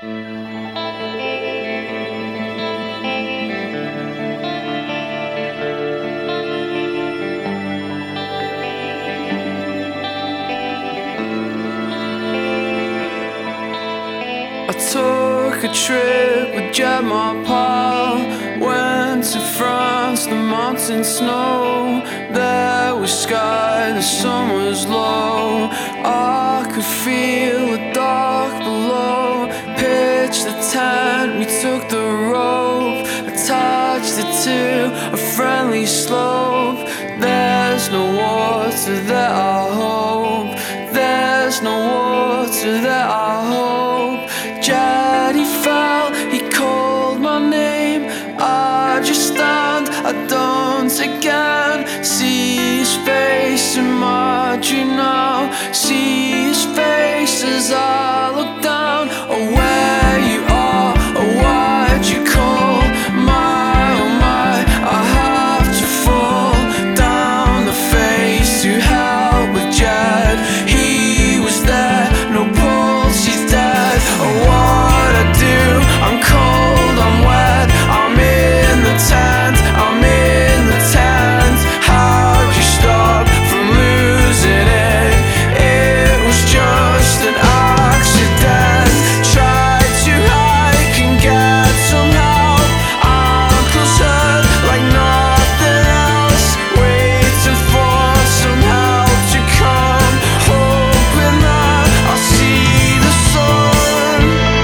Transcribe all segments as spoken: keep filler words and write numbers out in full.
I took a trip with Jeb, my pal. Went to France, the mountain snow. There was sky, the sun was low. I could feel the dark below. Pitched the tent, we took the rope, attached it to a friendly slope. There's no water there, I hope. There's no water there, I hope. Jed, he fell, he called my name. I just stand, I don't again. See his face in my dream now. See his face as I look down. Oh, where you are, oh, why'd you call? My, oh my, I have to fall down the face to help with Jed. He was there, no pulse, he's dead. Oh, what I do, I'm cold, I'm wet. I'm in the tent, I'm in the tent. How'd you stop from losing it? It was just an accident. Tried to hike and get some help. Ankles hurt like nothing else. Waiting for some help to come, hoping that I'll see the sun.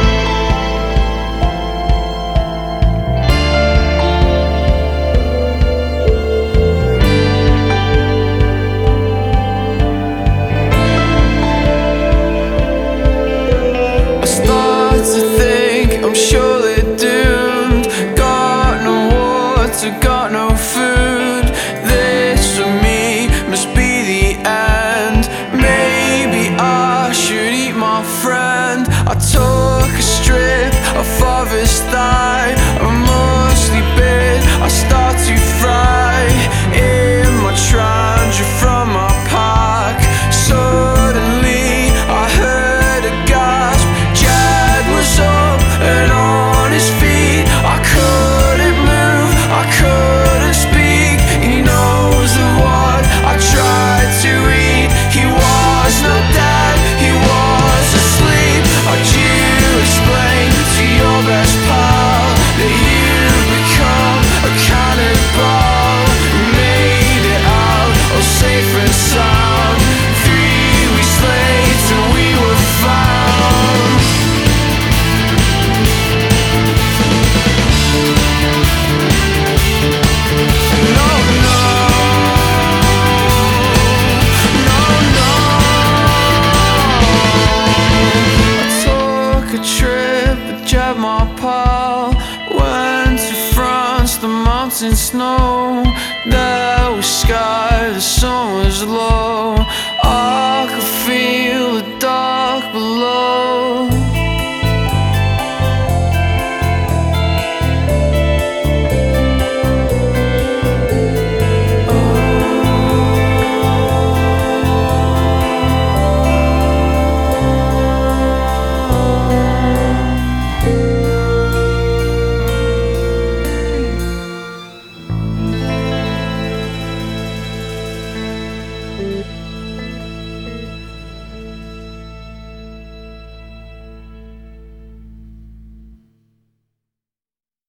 I start to think I'm surely doomed. Got no water, got no food. This for me must be the end. Maybe I should eat my friend. I took a strip off of his thigh. I'm mostly bit, I start to fry. In my trance from my pack. Suddenly I heard a gasp. Jed was up and on his feet. I couldn't move, I couldn't speak. He knows of what I tried to read. He was not dead, he was asleep. How'd you explain to your best pal that you've become a cannibal? Made it out all safe and sound. Three weeks later we were found. No, no, no, no. I took a trip with Jeb, my pal. Went to France, the mountain snow. There was sky, the sun was low. I could feel the dark below. Thank you.